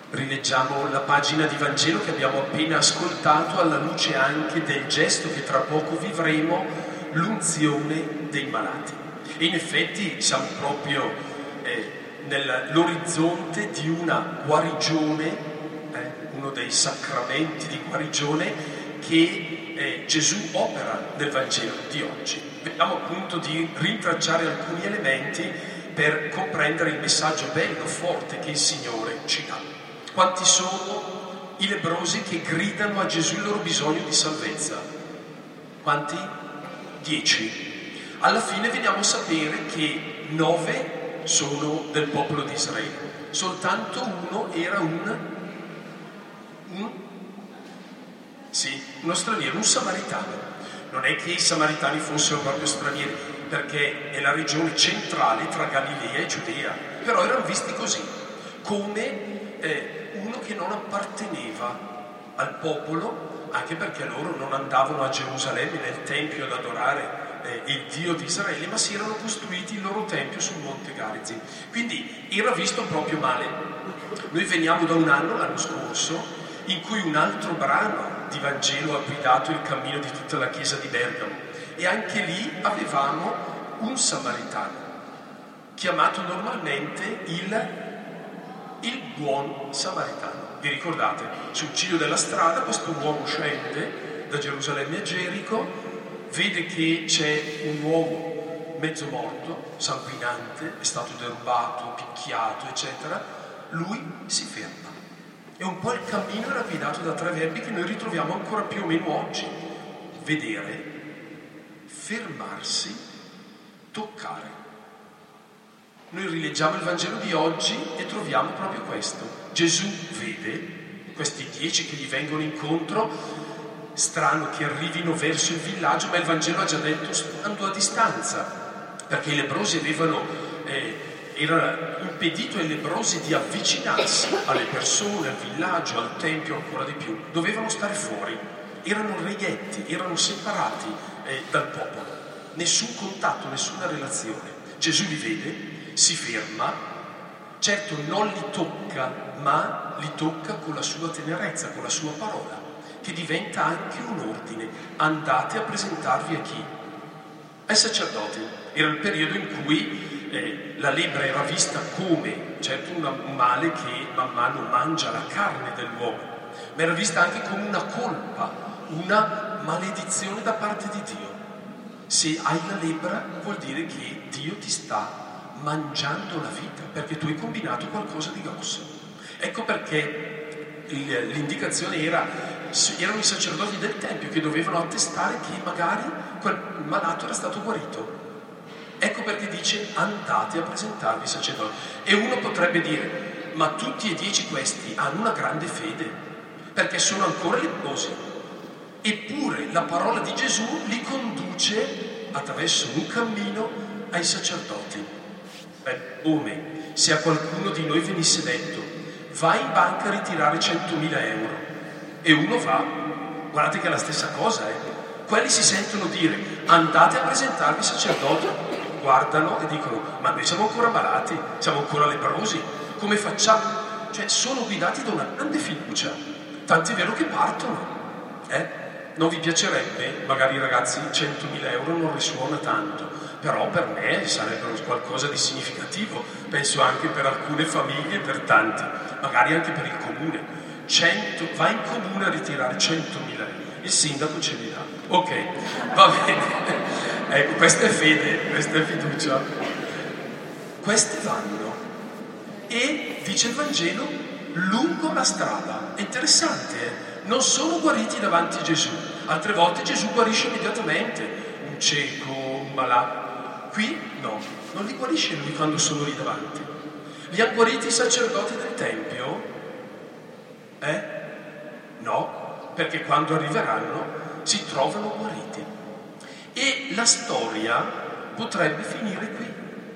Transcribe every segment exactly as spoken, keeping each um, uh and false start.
Rileggiamo la pagina di Vangelo che abbiamo appena ascoltato alla luce anche del gesto che tra poco vivremo, l'unzione dei malati. E in effetti siamo proprio eh, nell'orizzonte di una guarigione, eh, uno dei sacramenti di guarigione che eh, Gesù opera nel Vangelo di oggi. Vediamo appunto di rintracciare alcuni elementi per comprendere il messaggio bello, forte che il Signore ci dà. Quanti sono i lebbrosi che gridano a Gesù il loro bisogno di salvezza? Quanti? Dieci. Alla fine veniamo a sapere che nove sono del popolo di Israele. Soltanto uno era un, un sì, uno straniero, un samaritano. Non è che i samaritani fossero proprio stranieri, perché è la regione centrale tra Galilea e Giudea, però erano visti così, come eh, uno che non apparteneva al popolo, anche perché loro non andavano a Gerusalemme nel Tempio ad adorare eh, il Dio di Israele, ma si erano costruiti il loro Tempio sul Monte Garizim. Quindi era visto proprio male. Noi veniamo da un anno, l'anno scorso, in cui un altro brano di Vangelo ha guidato il cammino di tutta la chiesa di Bergamo, e anche lì avevamo un samaritano, chiamato normalmente il il buon samaritano. Vi ricordate? Sul ciglio della strada questo uomo scende da Gerusalemme a Gerico, vede che c'è un uomo mezzo morto, sanguinante, è stato derubato, picchiato, eccetera. Lui si ferma. E un po' il cammino era guidato da tre verbi che noi ritroviamo ancora più o meno oggi: vedere, fermarsi, toccare. Noi rileggiamo il Vangelo di oggi e troviamo proprio questo. Gesù vede questi dieci che gli vengono incontro, strano che arrivino verso il villaggio, ma il Vangelo ha già detto stando a distanza, perché i lebbrosi avevano, eh, era impedito ai lebbrosi di avvicinarsi alle persone, al villaggio, al tempio ancora di più, dovevano stare fuori, erano reietti, erano separati eh, dal popolo, nessun contatto, nessuna relazione. Gesù li vede, si ferma, certo non li tocca, ma li tocca con la sua tenerezza, con la sua parola, che diventa anche un ordine: andate a presentarvi a chi? Ai sacerdoti. Era il periodo in cui eh, la lebbra era vista come, certo, una, un male che man mano mangia la carne dell'uomo, ma era vista anche come una colpa, una maledizione da parte di Dio. Se hai la lebbra vuol dire che Dio ti sta mangiando la vita, perché tu hai combinato qualcosa di grosso. Ecco perché l'indicazione era, erano i sacerdoti del Tempio che dovevano attestare che magari quel malato era stato guarito. Ecco perché dice: andate a presentarvi ai sacerdoti. E uno potrebbe dire: ma tutti e dieci questi hanno una grande fede, perché sono ancora lebbrosi, eppure la parola di Gesù li conduce attraverso un cammino ai sacerdoti. Beh, come se a qualcuno di noi venisse detto: vai in banca a ritirare centomila euro, e uno va, guardate che è la stessa cosa, eh? Quelli si sentono dire: andate a presentarvi ai sacerdoti, guardano e dicono: ma noi siamo ancora malati, siamo ancora lebbrosi, come facciamo? Cioè sono guidati da una grande fiducia, tant'è vero che partono, eh? Non vi piacerebbe? Magari, ragazzi, centomila euro non risuona tanto, però per me sarebbero qualcosa di significativo, penso anche per alcune famiglie, per tanti, magari anche per il comune. cento, vai in comune a ritirare centomila euro, il sindaco ce li dà. Ok, va bene. Ecco, questa è fede, questa è fiducia. Questi vanno e, dice il Vangelo, lungo la strada. È interessante, eh? Non sono guariti davanti a Gesù. Altre volte Gesù guarisce immediatamente un cieco, un malato. Qui no, non li guarisce lui quando sono lì davanti. Li ha guariti i sacerdoti del Tempio? Eh? No, perché quando arriveranno si trovano guariti. E la storia potrebbe finire qui.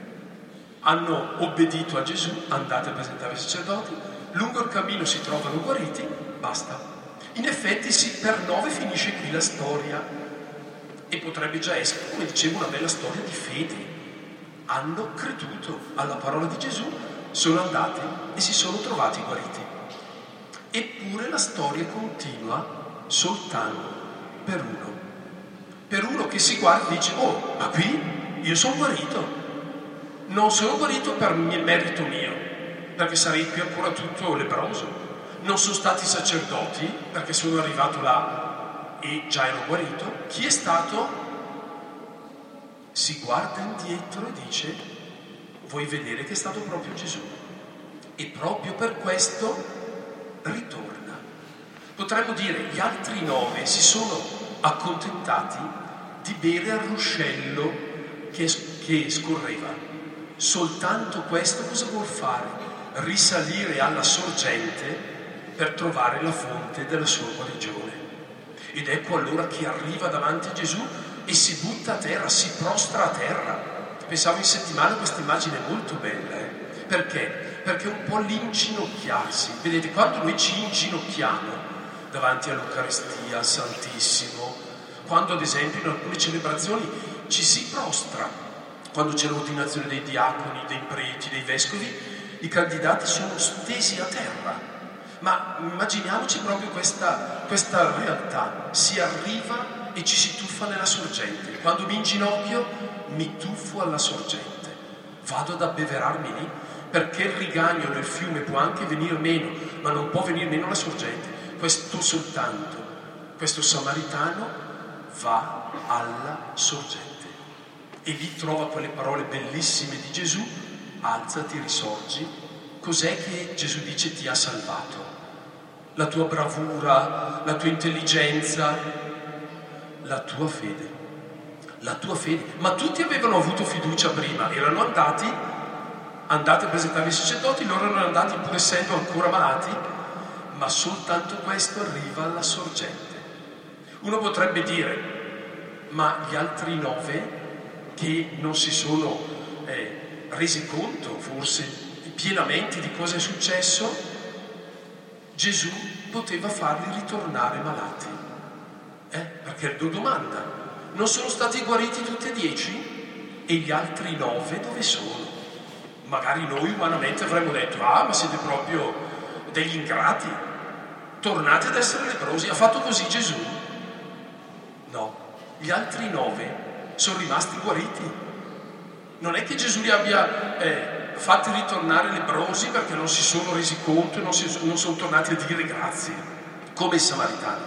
Hanno obbedito a Gesù, andate a presentare i sacerdoti, lungo il cammino si trovano guariti, basta. In effetti sì, per nove finisce qui la storia, e potrebbe già essere, come dicevo, una bella storia di fede. Hanno creduto alla parola di Gesù, sono andati e si sono trovati guariti. Eppure la storia continua soltanto per uno. Per uno che si guarda e dice: oh, ma qui io sono guarito. Non sono guarito per merito mio, perché sarei qui ancora tutto lebbroso. Non sono stati sacerdoti, perché sono arrivato là e già ero guarito. Chi è stato? Si guarda indietro e dice: vuoi vedere che è stato proprio Gesù? E proprio per questo ritorna. Potremmo dire: gli altri nove si sono accontentati di bere al ruscello che, che scorreva. Soltanto questo cosa vuol fare? Risalire alla sorgente per trovare la fonte della sua guarigione. Ed ecco allora che arriva davanti a Gesù e si butta a terra, si prostra a terra. Pensavo in settimana questa immagine è molto bella, eh? Perché? Perché è un po' l'inginocchiarsi. Vedete, quando noi ci inginocchiamo davanti all'Eucaristia, al Santissimo, quando ad esempio in alcune celebrazioni ci si prostra, quando c'è l'ordinazione dei diaconi, dei preti, dei vescovi, i candidati sono stesi a terra. Ma immaginiamoci proprio questa, questa realtà: si arriva e ci si tuffa nella sorgente. Quando mi inginocchio mi tuffo alla sorgente, vado ad abbeverarmi lì, perché il rigagnolo, il fiume può anche venire meno, ma non può venire meno la sorgente. Questo soltanto, questo samaritano va alla sorgente e lì trova quelle parole bellissime di Gesù: alzati, risorgi. Cos'è che Gesù dice ti ha salvato? La tua bravura, la tua intelligenza, la tua fede. La tua fede. Ma tutti avevano avuto fiducia prima, erano andati, andate a presentarvi ai sacerdoti, loro erano andati pur essendo ancora malati, ma soltanto questo arriva alla sorgente. Uno potrebbe dire: ma gli altri nove che non si sono eh, resi conto forse pienamente di cosa è successo, Gesù poteva farli ritornare malati. Eh? Perché lo domanda: non sono stati guariti tutti e dieci? E gli altri nove dove sono? Magari noi umanamente avremmo detto: ah, ma siete proprio degli ingrati, tornate ad essere lebbrosi. Ha fatto così Gesù? No, gli altri nove sono rimasti guariti. Non è che Gesù li abbia eh, fatti ritornare lebbrosi perché non si sono resi conto e non, si, non sono tornati a dire grazie, come i samaritani.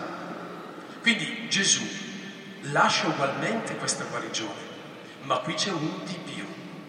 Quindi Gesù lascia ugualmente questa guarigione, ma qui c'è un di più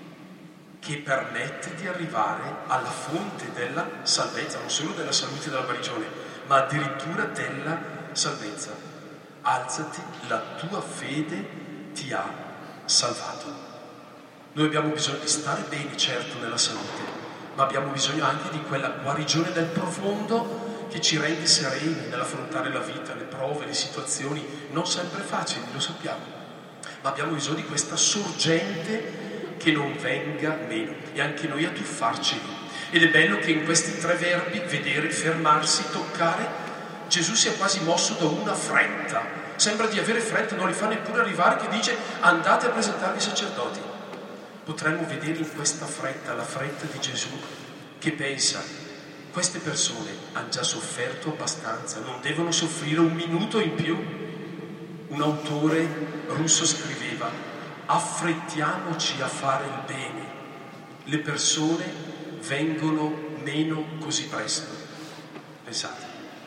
che permette di arrivare alla fonte della salvezza, non solo della salute e della guarigione, ma addirittura della salvezza. Alzati, la tua fede ti ha salvato. Noi abbiamo bisogno di stare bene, certo, nella salute, ma abbiamo bisogno anche di quella guarigione del profondo che ci rende sereni nell'affrontare la vita, le prove, le situazioni non sempre facili, lo sappiamo, ma abbiamo bisogno di questa sorgente che non venga meno, e anche noi a tuffarci lì. Ed è bello che in questi tre verbi, vedere, fermarsi, toccare, Gesù sia quasi mosso da una fretta. Sembra di avere fretta, non li fa neppure arrivare, che dice: andate a presentarvi ai sacerdoti. Potremmo vedere in questa fretta la fretta di Gesù che pensa: queste persone hanno già sofferto abbastanza, non devono soffrire un minuto in più. Un autore russo scriveva: affrettiamoci a fare il bene, le persone vengono meno così presto. Pensate,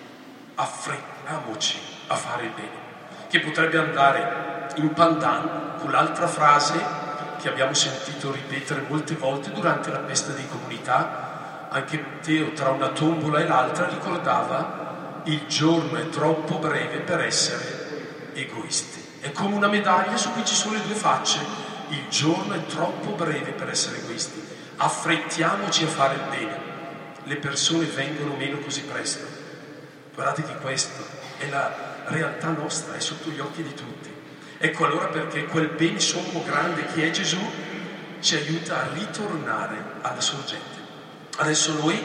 affrettiamoci a fare il bene, che potrebbe andare in pandan con l'altra frase che abbiamo sentito ripetere molte volte durante la festa di comunità. Anche Matteo, tra una tombola e l'altra, ricordava: il giorno è troppo breve per essere egoisti. È come una medaglia su cui ci sono le due facce. Il giorno è troppo breve per essere egoisti. Affrettiamoci a fare il bene, le persone vengono meno così presto. Guardate che questo è la realtà nostra, è sotto gli occhi di tutti. Ecco allora perché quel bene sommo grande che è Gesù ci aiuta a ritornare alla sorgente. Adesso noi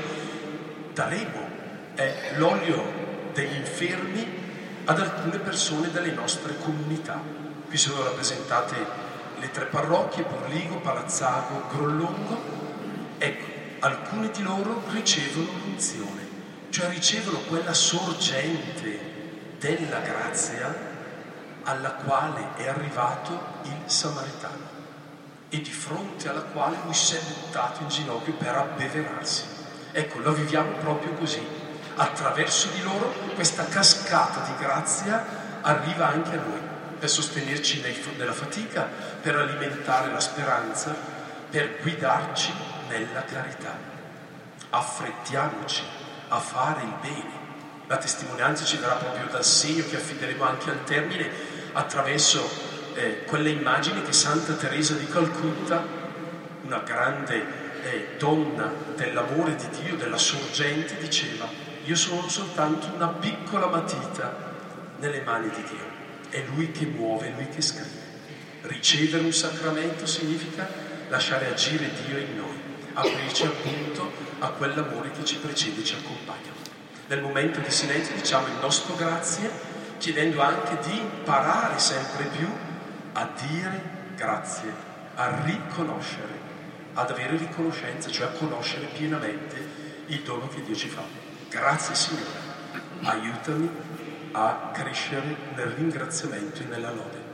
daremo eh, l'olio degli infermi ad alcune persone delle nostre comunità. Qui sono rappresentate le tre parrocchie: Borligo, Palazzago, Grollongo. Ecco, alcuni di loro ricevono l'unzione, cioè ricevono quella sorgente della grazia alla quale è arrivato il Samaritano e di fronte alla quale lui si è buttato in ginocchio per abbeverarsi. Ecco, lo viviamo proprio così. Attraverso di loro questa cascata di grazia arriva anche a noi, per sostenerci nella fatica, per alimentare la speranza, per guidarci nella carità. Affrettiamoci a fare il bene. La testimonianza ci verrà proprio dal segno che affideremo anche al termine attraverso eh, quelle immagini che Santa Teresa di Calcutta, una grande eh, donna dell'amore di Dio, della sorgente, diceva: io sono soltanto una piccola matita nelle mani di Dio, è Lui che muove, è Lui che scrive. Ricevere un sacramento significa lasciare agire Dio in noi, aprirci appunto a quell'amore che ci precede e ci accompagna. Nel momento di silenzio diciamo il nostro grazie, chiedendo anche di imparare sempre più a dire grazie, a riconoscere, ad avere riconoscenza, cioè a conoscere pienamente il dono che Dio ci fa. Grazie Signore, aiutami a crescere nel ringraziamento e nella lode.